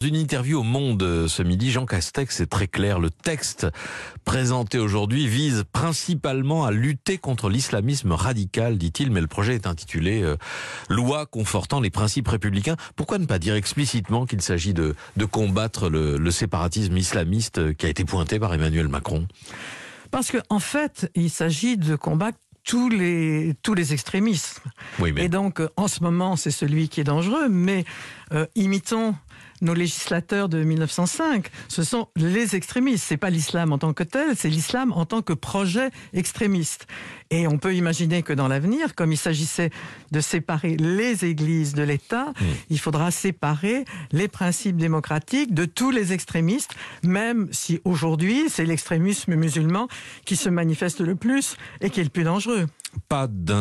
Dans une interview au Monde ce midi, Jean Castex est très clair. Le texte présenté aujourd'hui vise principalement à lutter contre l'islamisme radical, dit-il, mais le projet est intitulé Loi confortant les principes républicains. Pourquoi ne pas dire explicitement qu'il s'agit de combattre le séparatisme islamiste qui a été pointé par Emmanuel Macron? Parce qu'en fait, il s'agit de combattre tous les extrémismes. Oui, mais... Et donc, en ce moment, c'est celui qui est dangereux, mais imitons nos législateurs de 1905, ce sont les extrémistes. C'est pas l'islam en tant que tel, c'est l'islam en tant que projet extrémiste. Et on peut imaginer que dans l'avenir, comme il s'agissait de séparer les églises de l'État, il faudra séparer les principes démocratiques de tous les extrémistes, même si aujourd'hui, c'est l'extrémisme musulman qui se manifeste le plus et qui est le plus dangereux. Pas